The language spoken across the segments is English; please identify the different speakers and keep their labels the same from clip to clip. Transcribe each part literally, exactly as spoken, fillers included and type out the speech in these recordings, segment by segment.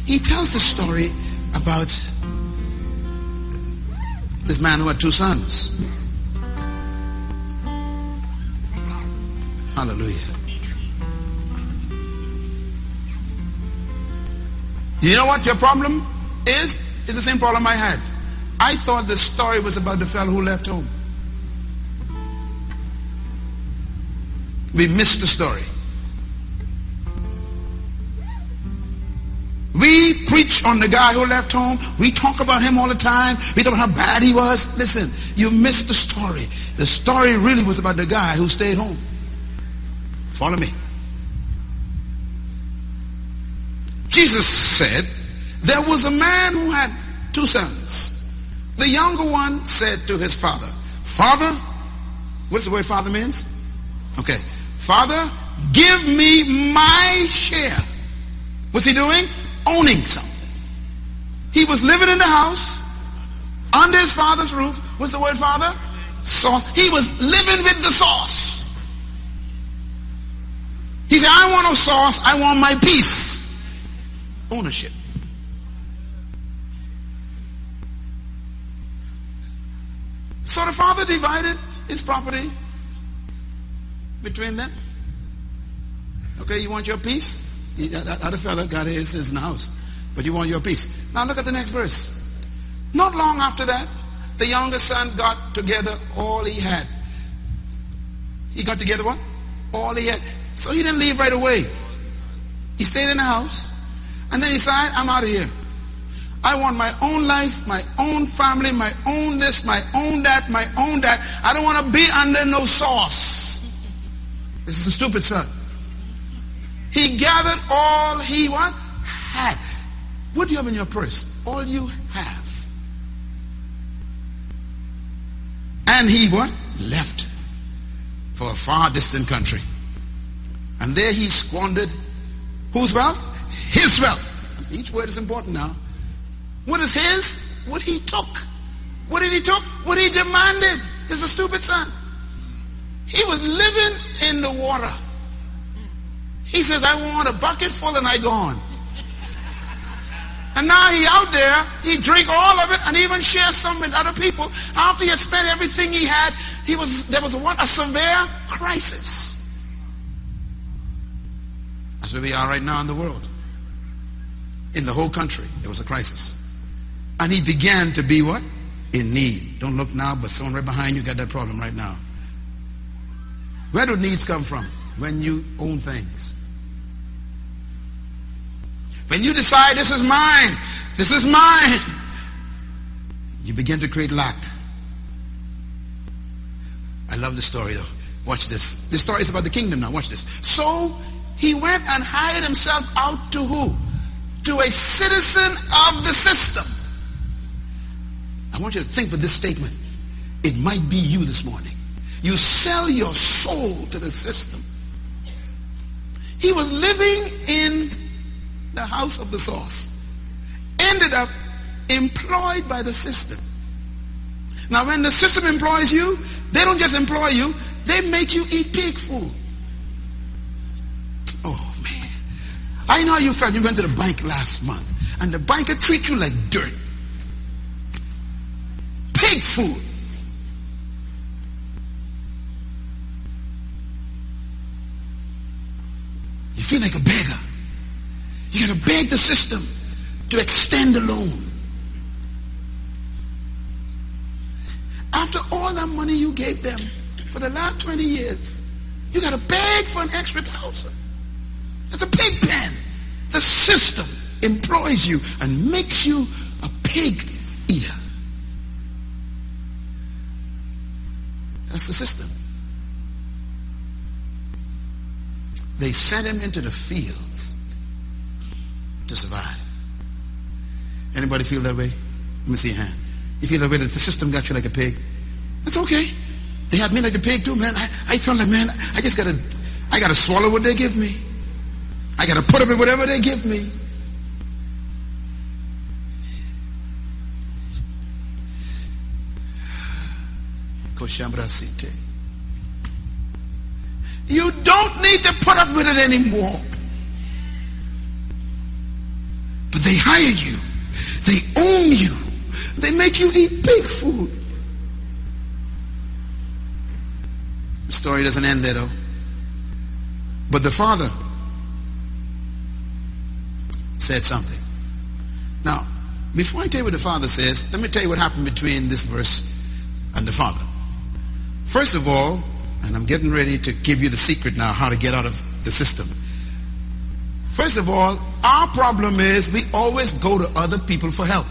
Speaker 1: He tells the story about this man who had two sons. Hallelujah. You know what your problem is? It's the same problem I had. I thought the story was about the fellow who left home. We missed the story. We preach on the guy who left home. We talk about him all the time. We talk about how bad he was. Listen, you missed the story. The story really was about the guy who stayed home. Follow me. Jesus said, there was a man who had two sons. The younger one said to his father, Father, what's the word father means? Okay. Father, give me my share. What's he doing? Owning something. He was living in the house under his father's roof. What's the word father? Sauce. He was living with the sauce. He said, I want no sauce. I want my piece. Ownership. So the father divided his property between them. Okay, you want your piece? That other fellow got his, his in the house. But you want your piece. Now look at the next verse. Not long after that, the younger son got together all he had. He got together what? All he had. So he didn't leave right away. He stayed in the house. And then he said, I'm out of here. I want my own life, my own family, my own this, my own that, my own that. I don't want to be under no sauce. This is a stupid son. He gathered all he what? Had. What do you have in your purse? All you have. And he what? Left for a far distant country. And there he squandered whose wealth? His wealth. Each word is important now. What is his? What he took. What did he took? What he demanded. This is a stupid son. He was living in the water. He says, I want a bucket full and I gone. And now he out there, he drink all of it and even share some with other people. After he had spent everything he had, he was there was a, what, a severe crisis. That's where we are right now in the world. In the whole country, there was a crisis. And he began to be what? In need. Don't look now, but someone right behind you got that problem right now. Where do needs come from? When you own things. When you decide this is mine, this is mine, you begin to create lack. I love the story though. Watch this. This story is about the kingdom now. Watch this. So he went and hired himself out to who? To a citizen of the system. I want you to think with this statement. It might be you this morning. You sell your soul to the system. He was living in the house of the sauce. Ended up employed by the system. Now when the system employs you, they don't just employ you, they make you eat pig food. Oh man. I know how you felt. You went to the bank last month and the banker treats you like dirt. Pig food. You feel like a beggar. You got to beg the system to extend the loan. After all that money you gave them for the last twenty years, you got to beg for an extra thousand. That's a pig pen. The system employs you and makes you a pig eater. That's the system. They sent him into the fields to survive. Anybody feel that way? Let me see your hand. You feel that way that the system got you like a pig? That's okay. They had me like a pig too, man. I, I felt like, man, I just gotta, I gotta swallow what they give me. I gotta put up with whatever they give me. You don't need to put up with it anymore. But They hire you. They own you. They make you eat pig food. The story doesn't end there though. But the father said something. Now, before I tell you what the father says, let me tell you what happened between this verse and the father. First of all, and I'm getting ready to give you the secret now how to get out of the system. First of all, our problem is we always go to other people for help.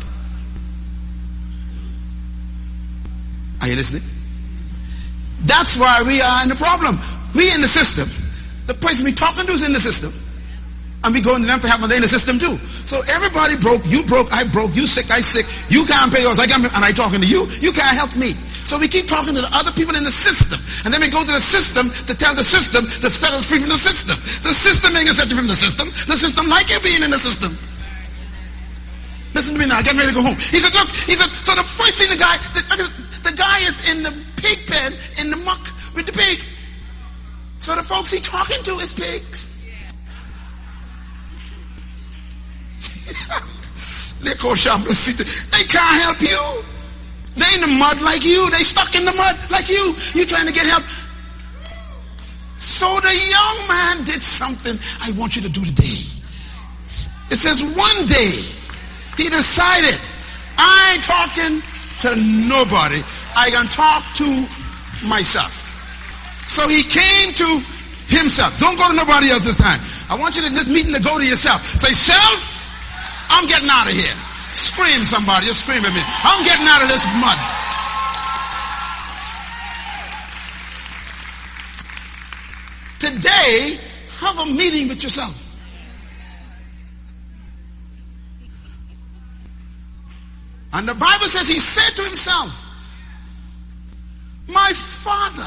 Speaker 1: Are you listening? That's why we are in the problem. We in the system. The person we talking to is in the system. And we go to them for help and they're in the system too. So everybody broke. You broke, I broke. You sick, I sick. You can't pay yours, I can't pay, and I talking to you. You can't help me. So we keep talking to the other people in the system. And then we go to the system to tell the system to set us free from the system. The system ain't gonna set you from the system. The system like you being in the system. Listen to me now, get ready to go home. He said, look, he said, so the first thing the guy, the, the guy is in the pig pen, in the muck with the pig. So the folks he talking to is pigs. They can't help you. They in the mud like you. They stuck in the mud like you. You trying to get help. So the young man did something I want you to do today. It says one day he decided, I ain't talking to nobody. I can talk to myself. So he came to himself. Don't go to nobody else this time. I want you to this meeting to go to yourself. Say, self, I'm getting out of here. Scream somebody, just scream at me. I'm getting out of this mud. Today, have a meeting with yourself. And the Bible says he said to himself, my father.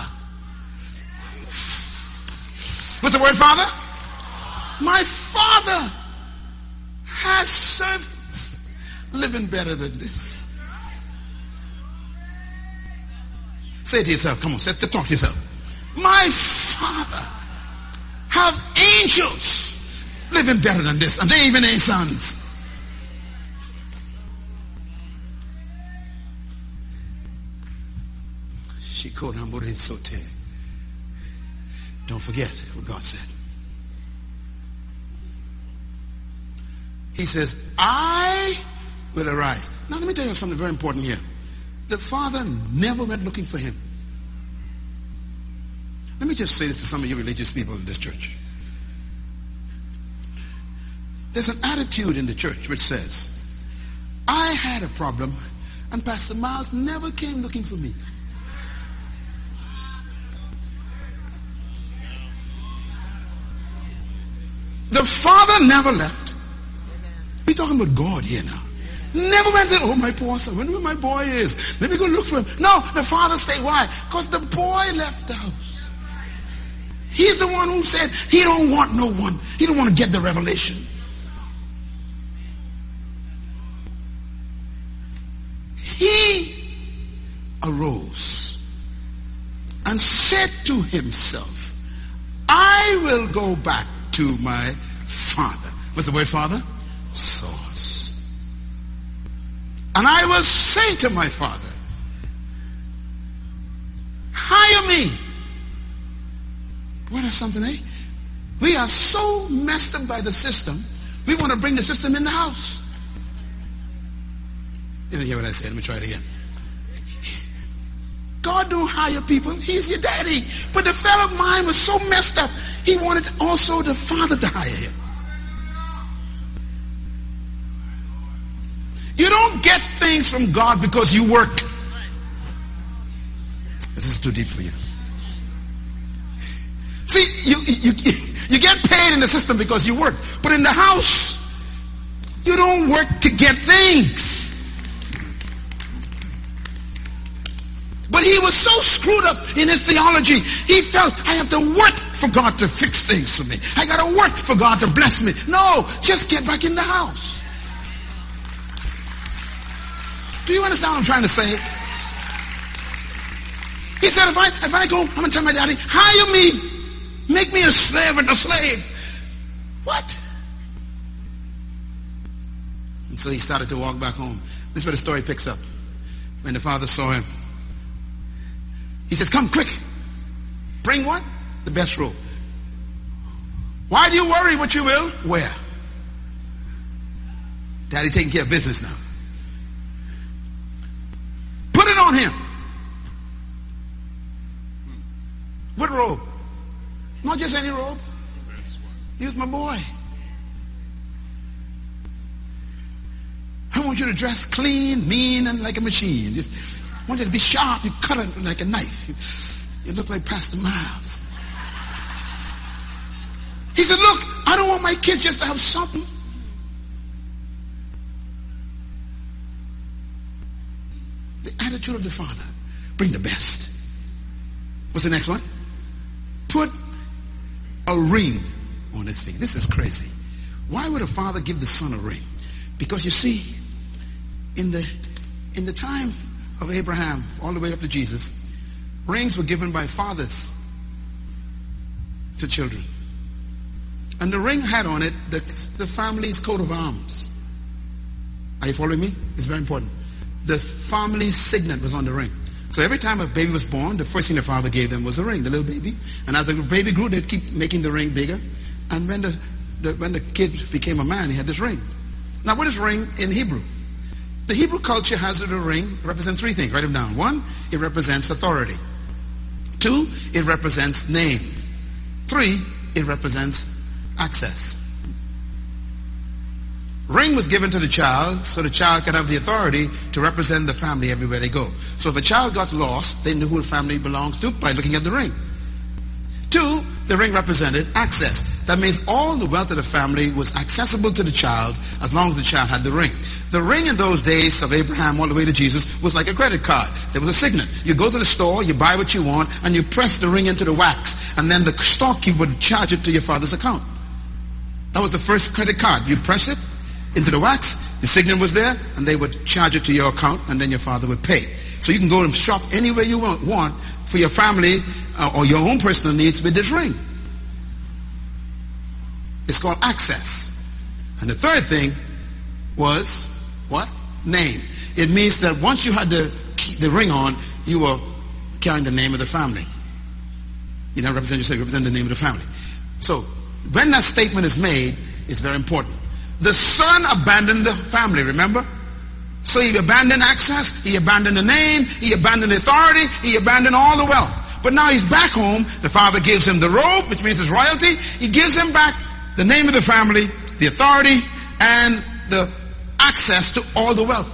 Speaker 1: What's the word father? My father has servants living better than this. Say it to yourself. Come on, say to talk to yourself. My father have angels living better than this, and they even ain't sons. Don't forget what God said. He says, I will arise. Now let me tell you something very important here. The father never went looking for him. Let me just say this to some of you religious people in this church. There's an attitude in the church which says, I had a problem and Pastor Miles never came looking for me. The father never left. We're talking about God here now. Never went and said, oh, my poor son, wonder where my boy is. Let me go look for him. No, the father stayed. Why? Because the boy left the house. He's the one who said he don't want no one. He don't want to get the revelation. He arose and said to himself, I will go back to my father. What's the word father? Source. And I will say to my father, hire me. What is something, eh? We are so messed up by the system, we want to bring the system in the house. You didn't hear what I said. Let me try it again. God don't hire people. He's your daddy. But the fellow mind was so messed up, he wanted also the father to hire him. You don't get things from God because you work. This is too deep for you. See, you, you, you get paid in the system because you work. But in the house, you don't work to get things. But he was so screwed up in his theology, he felt, I have to work for God to fix things for me. I got to work for God to bless me. No, just get back in the house. Do you understand what I'm trying to say? He said, if I, if I go, I'm going to tell my daddy, hire me. Make me a slave and a slave. What? And so he started to walk back home. This is where the story picks up. When the father saw him, he says, come quick. Bring what? The best robe. Why do you worry what you will wear? Daddy taking care of business now. Put it on him. What robe? Not just any robe. He was my boy. I want you to dress clean, mean, and like a machine. Just, I want you to be sharp. You cut it like a knife. You, you look like Pastor Miles. He said, look, I don't want my kids just to have something. The attitude of the father. Bring the best. What's the next one? Put a ring on his finger. This is crazy. Why would a father give the son a ring? Because you see, in the in the time of Abraham, all the way up to Jesus, rings were given by fathers to children. And the ring had on it the, the family's coat of arms. Are you following me? It's very important. The family's signet was on the ring. So every time a baby was born, the first thing the father gave them was a ring, the little baby. And as the baby grew, they'd keep making the ring bigger. And when the, the when the kid became a man, he had this ring. Now, what is ring in Hebrew? The Hebrew culture has a ring represents three things. Write them down. One, it represents authority. Two, it represents name. Three, it represents access. Ring was given to the child so the child could have the authority to represent the family everywhere they go. So if a child got lost, they knew who the family belongs to by looking at the ring. Two, the ring represented access. That means all the wealth of the family was accessible to the child as long as the child had the ring. The ring in those days of Abraham all the way to Jesus was like a credit card. There was a signet. You go to the store, you buy what you want, and you press the ring into the wax. And then the storekeeper would charge it to your father's account. That was the first credit card. You press it into the wax, the signet was there, and they would charge it to your account, and then your father would pay. So you can go and shop anywhere you want, want for your family uh, or your own personal needs with this ring. It's called access. And the third thing was what? Name. It means that once you had the the ring on, you were carrying the name of the family. You don't represent yourself, you represent the name of the family. So when that statement is made, it's very important. The son abandoned the family, remember? So he abandoned access, he abandoned the name, he abandoned the authority, he abandoned all the wealth. But now he's back home. The father gives him the robe, which means his royalty. He gives him back the name of the family, the authority, and the access to all the wealth.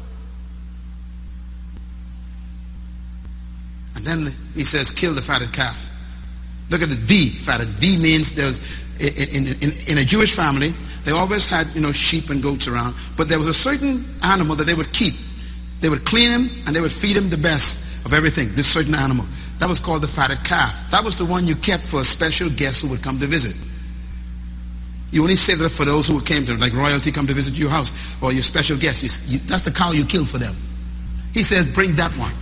Speaker 1: And then he says, kill the fatted calf. Look at the the fatted. The means there's in, in, in a Jewish family, they always had, you know, sheep and goats around, but there was a certain animal that they would keep. They would clean him and they would feed him the best of everything, this certain animal. That was called the fatted calf. That was the one you kept for a special guest who would come to visit. You only saved it for those who came to, like royalty come to visit your house, or your special guests. You, you, that's the cow you killed for them. He says, bring that one.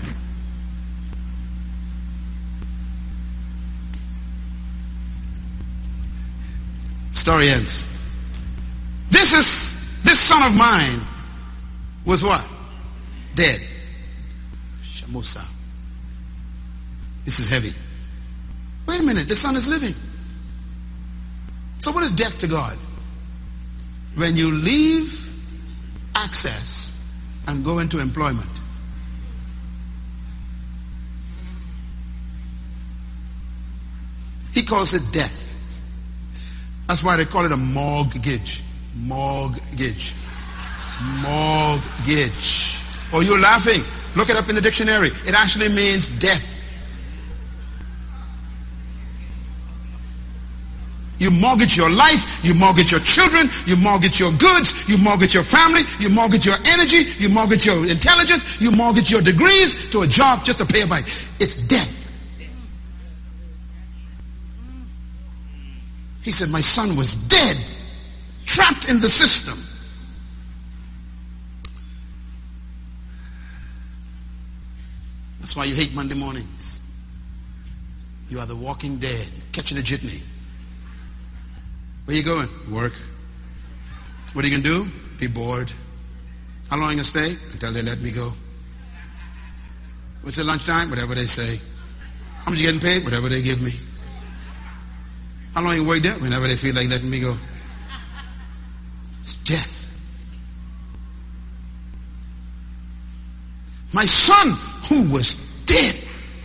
Speaker 1: Story ends. This is, this son of mine was what? Dead. Shamusa. This is heavy. Wait a minute, the son is living. So what is death to God? When you leave access and go into employment. He calls it death. That's why they call it a mortgage. Mortgage. Mortgage. Oh, you're laughing. Look it up in the dictionary. It actually means death. You mortgage your life, you mortgage your children, you mortgage your goods, you mortgage your family, you mortgage your energy, you mortgage your intelligence, you mortgage your degrees to a job just to pay a bike. It's death. He said, my son was dead, trapped in the system. That's why you hate Monday mornings. You are the walking dead, catching a jitney. Where you going? Work. What are you going to do? Be bored. How long you gonna stay? Until they let me go. What's it, lunchtime? Whatever they say. How much you getting paid? Whatever they give me. How long you work there? Whenever they feel like letting me go. It's death. My son, who was dead,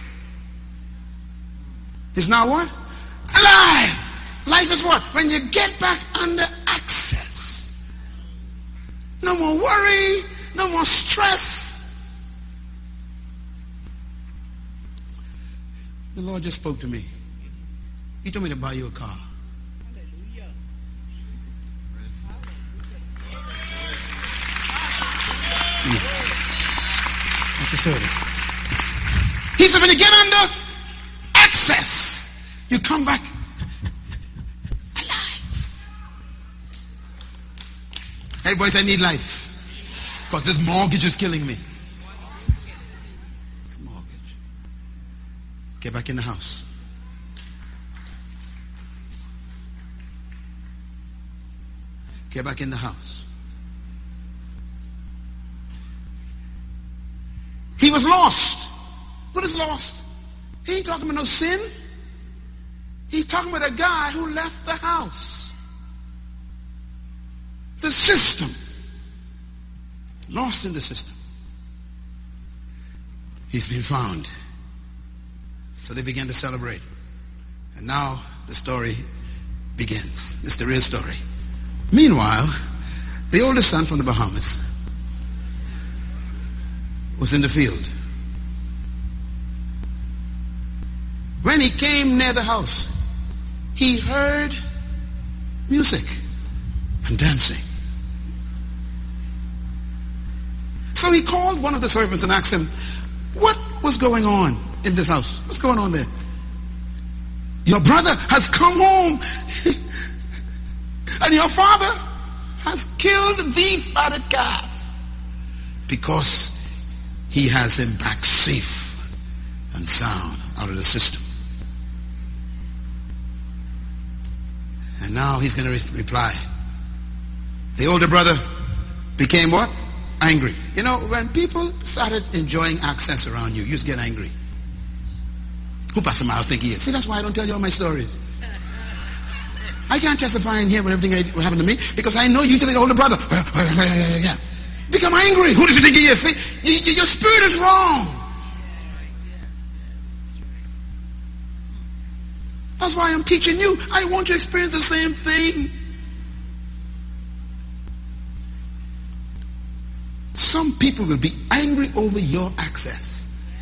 Speaker 1: is now what? Alive. Life is what? When you get back under access. No more worry, no more stress. The Lord just spoke to me. He told me to buy you a car. Hallelujah. Like I said, he said when you get under access, you come back alive. Hey boys, I need life. Because this mortgage is killing me. This mortgage. Get back in the house. Get back in the house. He was lost. What is lost? He ain't talking about no sin. He's talking about a guy who left the house. The system. Lost in the system. He's been found. So they began to celebrate. And now the story begins. It's the real story. Meanwhile, the oldest son from the Bahamas was in the field. When he came near the house, he heard music and dancing. So he called one of the servants and asked him, what was going on in this house? What's going on there? Your brother has come home and your father has killed the fatted calf because he has him back safe and sound out of the system. And now he's going to re- reply. The older brother became what? Angry. You know, when people started enjoying access around you, you just get angry. Who Pastor Miles think he is? See, that's why I don't tell you all my stories. I can't testify in here when everything what happened to me because I know you tell the older brother. Become angry. Who does you think he is? See, you, you, your spirit is wrong. That's why I'm teaching you. I want you to experience the same thing. Some people will be angry over your access.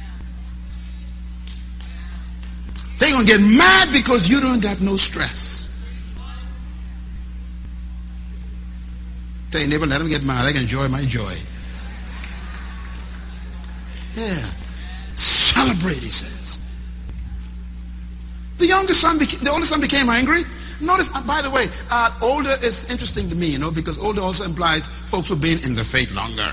Speaker 1: They're going to get mad because you don't got no stress. Tell your neighbor, let them get mad. I can enjoy my joy. Yeah. Celebrate, he says. The youngest son, beca- the oldest son became angry. Notice, uh, by the way, uh, older is interesting to me, you know, because older also implies folks who've been in the faith longer.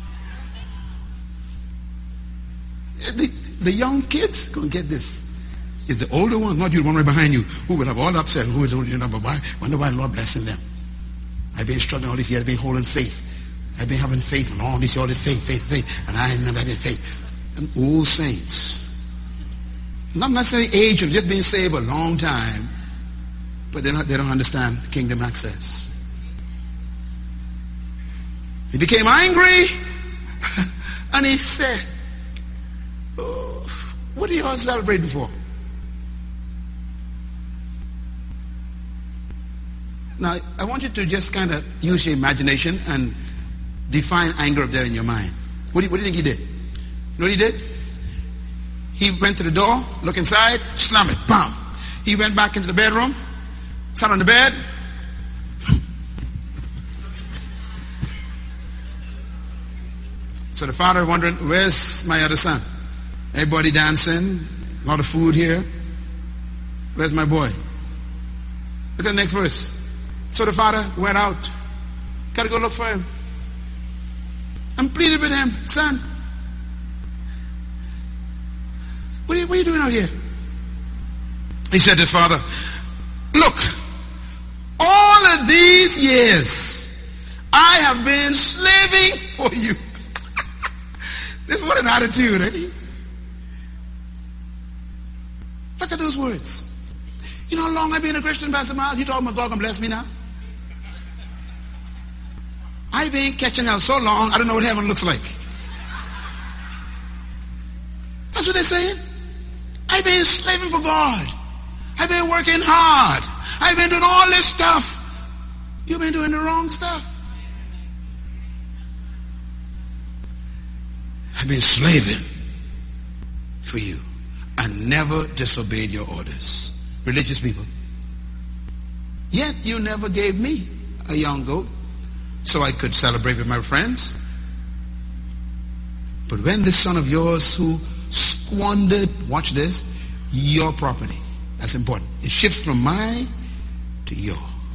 Speaker 1: The, the young kids, go and get this. It's the older ones, not you, the one right behind you, who will have all upset. Who is only number one? Wonder why the Lord blessing them. I've been struggling all these years, I've been holding faith. I've been having faith and all this, all this faith, faith, faith, and I ain't never having faith. And old saints. Not necessarily age, just being saved a long time, but they don't, they don't understand kingdom access. He became angry, and he said, oh, what are you all celebrating for? Now, I want you to just kind of use your imagination and define anger up there in your mind. What do you, what do you think he did? You know what he did? He went to the door, looked inside, slam it, bam. He went back into the bedroom, sat on the bed. So the father wondering, where's my other son? Everybody dancing, a lot of food here. Where's my boy? Look at the next verse. So the father went out. Got to go look for him. And pleaded with him, son, what are you, what are you doing out here? He said to his father, look, all of these years, I have been slaving for you. This what an attitude, eh? Look at those words. You know how long I've been a Christian, Pastor Miles? You talking about God can bless me now? I've been catching hell so long, I don't know what heaven looks like. That's what they're saying. I've been slaving for God. I've been working hard. I've been doing all this stuff. You've been doing the wrong stuff. I've been slaving for you and never disobeyed your orders. Religious people. Yet you never gave me a young goat so I could celebrate with my friends. But when this son of yours who squandered, watch this, your property. That's important. It shifts from mine to your.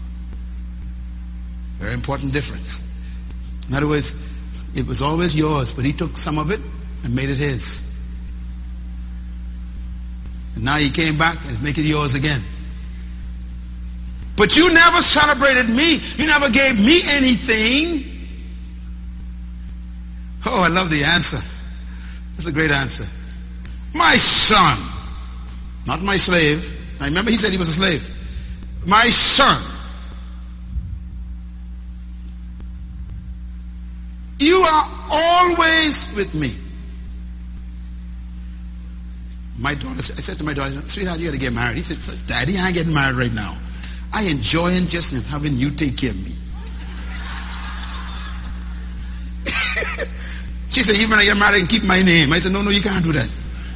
Speaker 1: Very important difference. In other words, it was always yours, but he took some of it and made it his. And now he came back and is making it yours again. But you never celebrated me. You never gave me anything. Oh, I love the answer. That's a great answer. My son, not my slave. I remember he said he was a slave. My son, you are always with me. My daughter, I said to my daughter, sweetheart, you got to get married. He said, Daddy, I ain't getting married right now. I enjoy just having you take care of me. She said, even when I get married, I can keep my name. I said, no, no, you can't do that.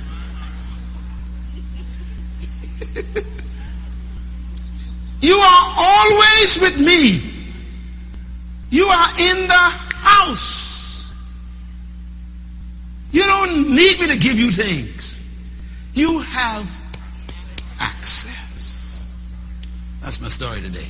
Speaker 1: You are always with me. You are in the house. You don't need me to give you things. You have access. That's my story today.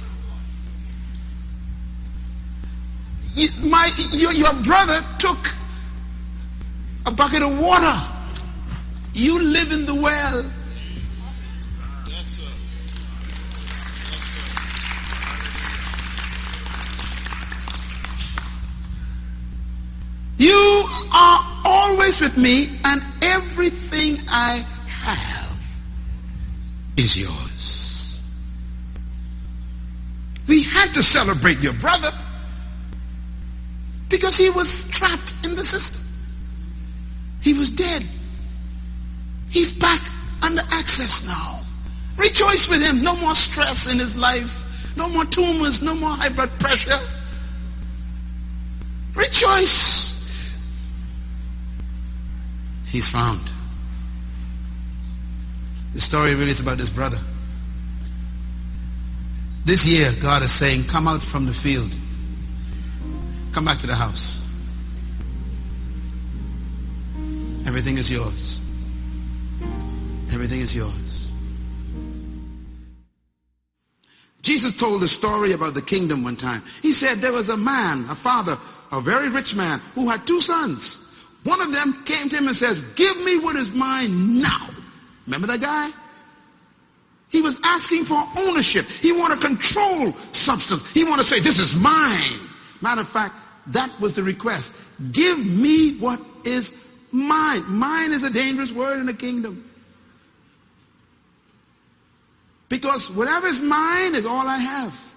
Speaker 1: You, my, your, your brother took a bucket of water. You live in the well.
Speaker 2: Yes, sir.
Speaker 1: You are always with me, and everything I have is yours. We had to celebrate your brother because he was trapped in the system. He was dead. He's back under access now. Rejoice with him. No more stress in his life. No more tumors. No more high blood pressure. Rejoice. He's found. The story really is about this brother. This year, God is saying, come out from the field. Come back to the house. Everything is yours. Everything is yours. Jesus told a story about the kingdom one time. He said there was a man, a father, a very rich man, who had two sons. One of them came to him and says, give me what is mine now. Remember that guy? He was asking for ownership. He wanted to control substance. He wanted to say, this is mine. Matter of fact, that was the request. Give me what is mine. Mine is a dangerous word in the kingdom. Because whatever is mine is all I have.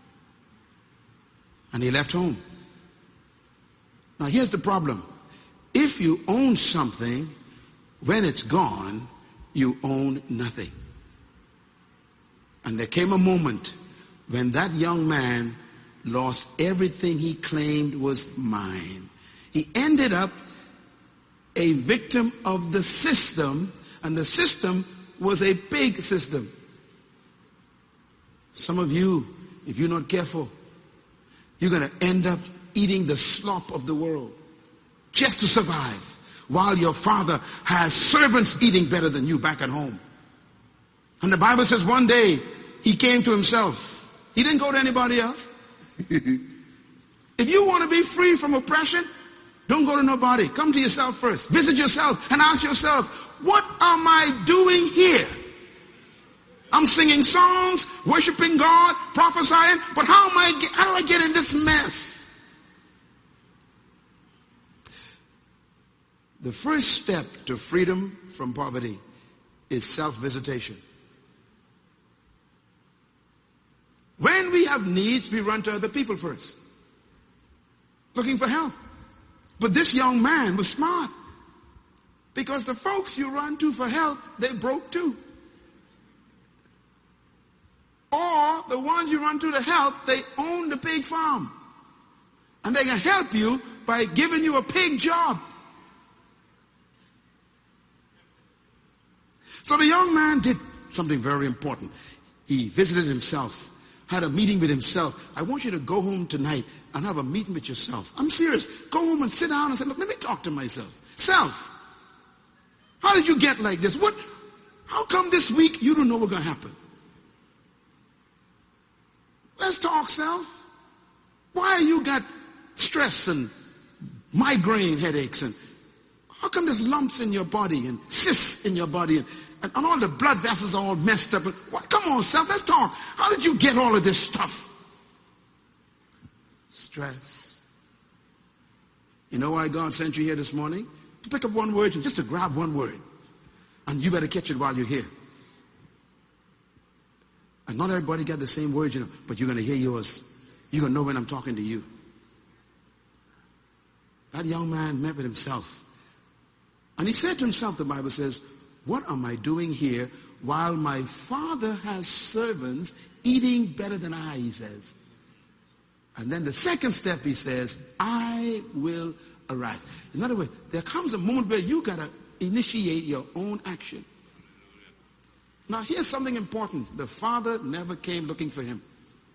Speaker 1: And he left home. Now here's the problem. If you own something, when it's gone, you own nothing. And there came a moment when that young man lost everything he claimed was mine. He ended up a victim of the system, and the system was a pig system. Some of you, if you're not careful, you're going to end up eating the slop of the world just to survive, while your father has servants eating better than you back at home. And the Bible says one day he came to himself. He didn't go to anybody else. If you want to be free from oppression, don't go to nobody. Come to yourself first. Visit yourself and ask yourself, what am I doing here? I'm singing songs, worshiping God, prophesying, but how am I? How do I get in this mess? The first step to freedom from poverty is self-visitation. When we have needs, we run to other people first, looking for help. But this young man was smart, because the folks you run to for help, they broke too. Or the ones you run to to help, they own the pig farm. And they can help you by giving you a pig job. So the young man did something very important. He visited himself, had a meeting with himself. I want you to go home tonight and have a meeting with yourself. I'm serious. Go home and sit down and say, look, let me talk to myself. Self. How did you get like this? What? How come this week you don't know what's going to happen? Let's talk, self. Why you got stress and migraine headaches, and how come there's lumps in your body and cysts in your body, and, and, and all the blood vessels are all messed up? And, what? Come on, self, let's talk. How did you get all of this stuff? Stress. You know why God sent you here this morning? To pick up one word, and just to grab one word. And you better catch it while you're here. And not everybody got the same words, you know, but you're going to hear yours. You're going to know when I'm talking to you. That young man met with himself. And he said to himself, the Bible says, what am I doing here while my father has servants eating better than I, he says. And then the second step, he says, I will arise. In other words, there comes a moment where you got to initiate your own action. Now, here's something important. The father never came looking for him.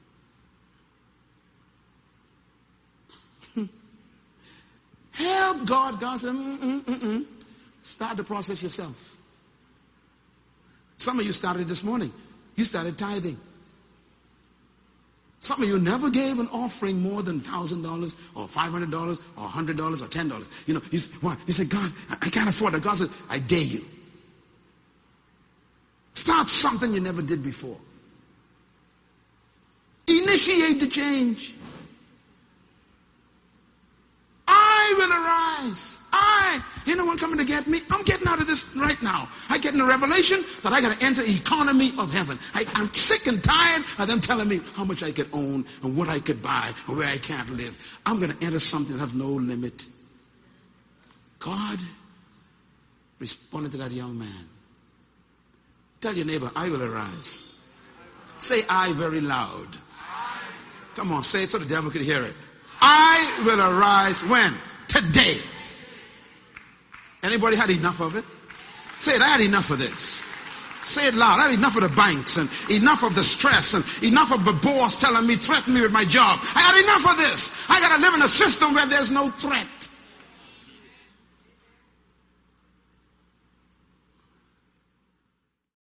Speaker 1: Help God. God said, mm, mm, mm, mm. Start the process yourself. Some of you started this morning. You started tithing. Some of you never gave an offering more than one thousand dollars or five hundred dollars or one hundred dollars or ten dollars. You know, you, you say, God, I can't afford it. God says, I dare you. Start something you never did before. Initiate the change. I will arise. I, you know what coming to get me? I'm getting out of this right now. I get in a revelation that I got to enter the economy of heaven. I, I'm sick and tired of them telling me how much I could own and what I could buy and where I can't live. I'm going to enter something that has no limit. God responded to that young man. Tell your neighbor, I will arise. Say I very loud. Come on, say it so the devil could hear it. I will arise when? Today. Anybody had enough of it? Say it, I had enough of this. Say it loud. I had enough of the banks and enough of the stress and enough of the boss telling me, threaten me with my job. I had enough of this. I got to live in a system where there's no threat.